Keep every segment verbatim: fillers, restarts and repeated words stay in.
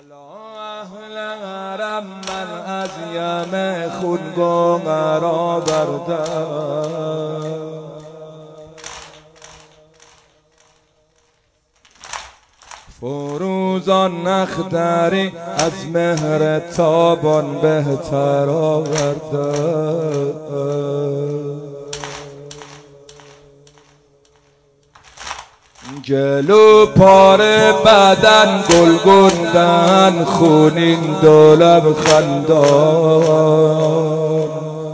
اهل حرم من از یم خون گوهرا بردم، فروزان نختری از مهر تابان بهتر آوردم. جلو پاره بدن گلگوندن خونین دولب خندان،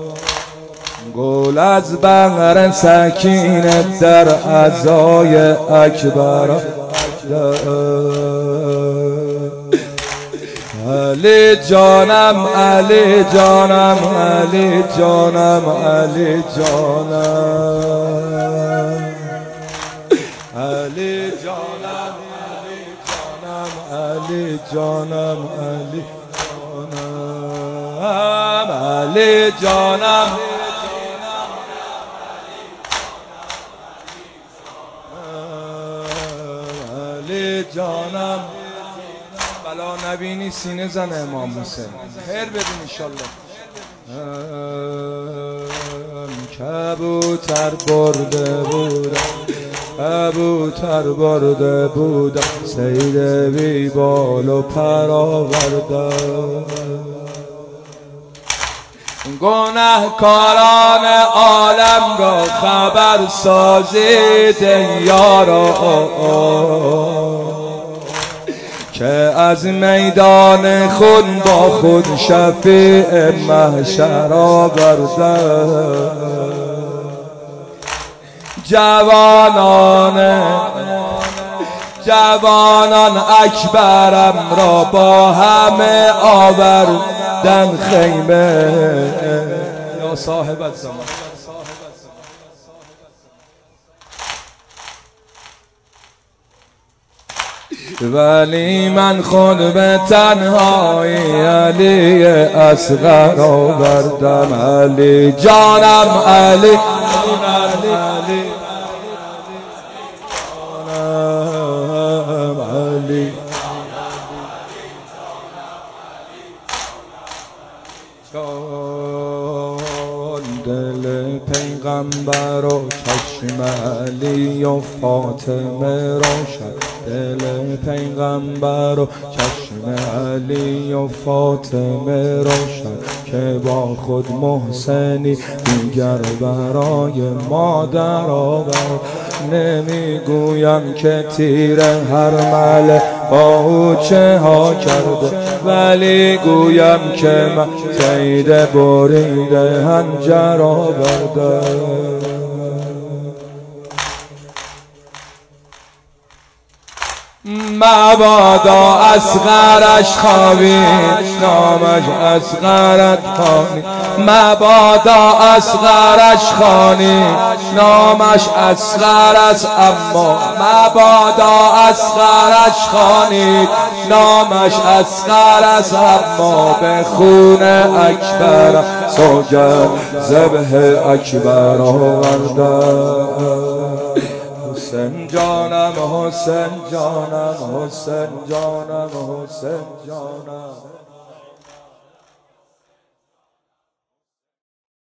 گل از بغر سکینه در عزای اکبر. علی جانم علی جانم علی جانم علی جانم علی جانم علی جانم علی جانم علی جانم علی جانم. بلا نبینی سینه زن امام حسین، خیر بدین انشالله. کبوتر برده بودم کبوتر برده بودم صید بی بال و پر آوردم. گنهکاران عالم را خبر سازید یارا که از میدان خون با خود شفیع محشر آوردم. جوانان جوانان اکبرم را با همه آوردن خیمه. یا صاحب الزمان ولی من خود به تنهایی علی اصغر آوردم. علی جانم علی علی جانم علی جان. دل پیغمبر و چشم علی و فاطمه روشن، دل پیغمبر و چشم علی و فاطمه روشن که با خود محسنی دیگر برای مادر آورد. نمیگویم که تیر هر مله با او چه ها کرده، ولی گویم که من صید بریده هنجر آورده. مبادا اصغرش خوابید نامش اصغرت خوانی، مبادا اصغرش خوانی نامش اصغر است، اما مبادا اصغرش خوانی نامش اصغر است، اما به خون اکبر سوگند ذبح اکبر آوردم. حسین جانم حسین جانم حسین جانم حسین جانم.